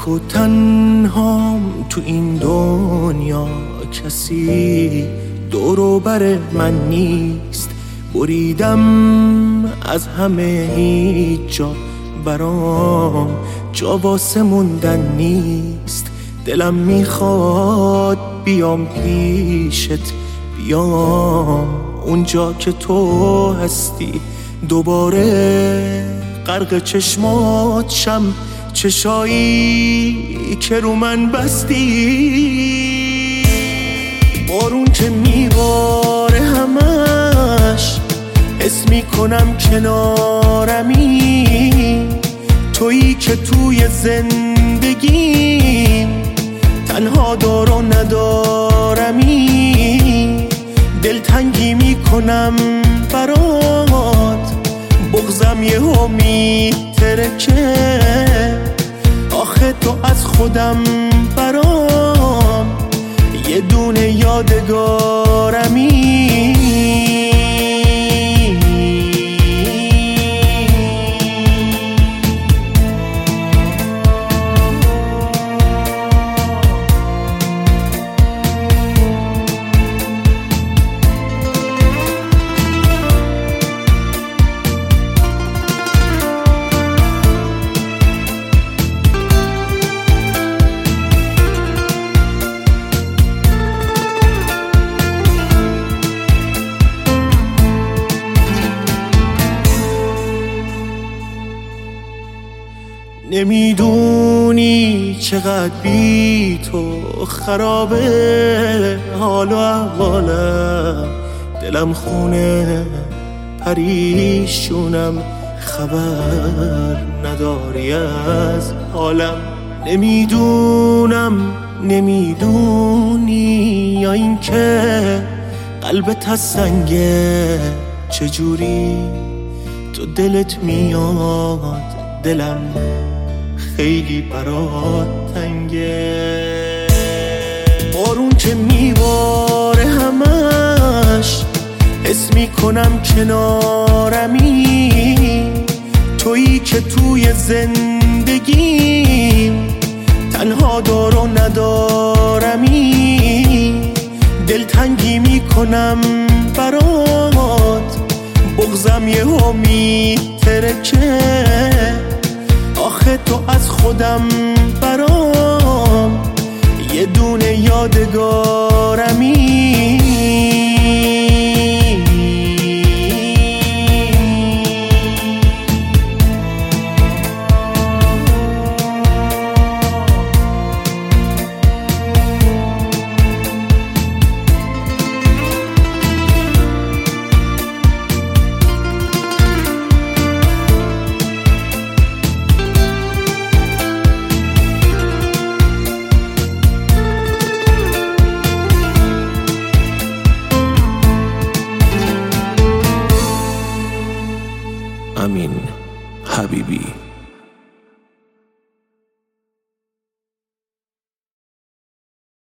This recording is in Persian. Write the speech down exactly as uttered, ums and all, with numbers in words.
تک و تنهام تو این دنیا، کسی دور و بر من نیست. بریدم از همه، هیچ جا برام جا واسه موندن نیست. دلم میخواد بیام پیشت، بیام اونجا که تو هستی، دوباره غرق چشمات شم، چشایی که رو من بستی. بارون که میباره همش حس میکنم کنارمی، تویی که توی زندگیم تنها دار و ندارمی. دلتنگی میکنم برات، بغضم یهو میترکه، آخه تو از خودم برام یه دونه یادگارمی. نمیدونی چقدر بی تو خرابه حال و احوالم، دلم خونه پریشونم، خبر نداری از حالم. نمیدونم نمیدونی یا این که قلبت از سنگه، چجوری تو دلت میاد دلم خیلی برات تنگه. بارون که میباره همش حس میکنم کنارمی، تویی که توی زندگیم تنها دار و ندارمی. دلتنگی میکنم برات، بغضم یهو میترکه، آخه تو از خودم برام یه دونه یادگارمی. امین حبیبی.